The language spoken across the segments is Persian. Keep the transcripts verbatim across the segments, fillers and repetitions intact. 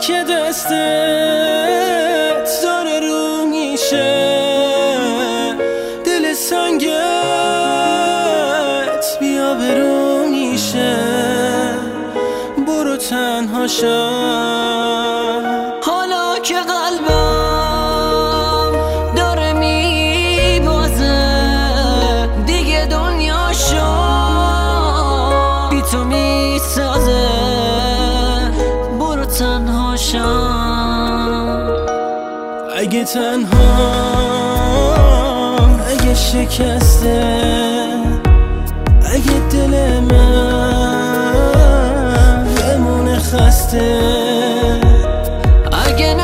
که دستت داره رو میشه، دل سنگت بیا برو میشه، برو تنها شو. حالا که قلبم داره میبازه، دیگه دنیا شو بی تو میسازه، برو تنها شو. اگه تنها، اگه شکسته، اگه دل من بمونه خسته، اگه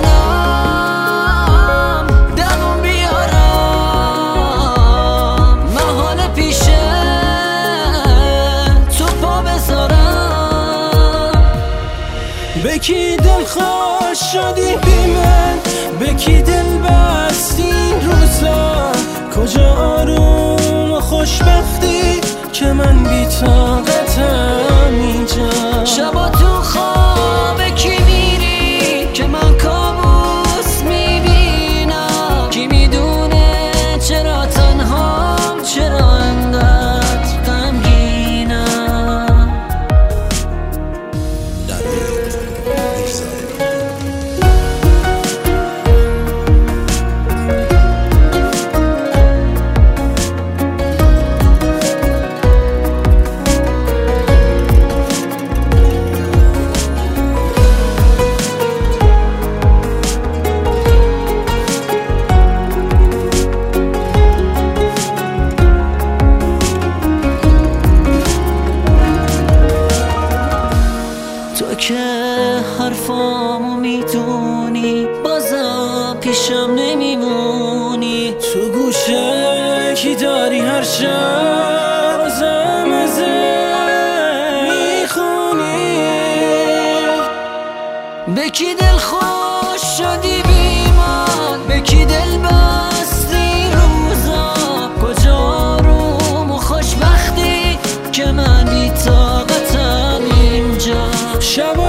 نتونم دوام بیارم محال پیشه تو پا بذارم. به کی دل خوش شدی بی من، به کی دل بستی این روزا، کجا آروم و خوشبختی که من بی طاقتم اینجا. شبا تو خواب کی میری که من کابوس میبینم، کی میدونه چرا تنهام، چرا انقدر غمگینم. تو که حرفامو میدونی بازم پیشم نمیمونی، تو گوشه کی داری هر شب بازم ازم میخونی. به کی دل خوش شدی بی من، به کی دل بستی روزا، کجا آروم و خوشبختی که من بی طاقتم اینجا. شب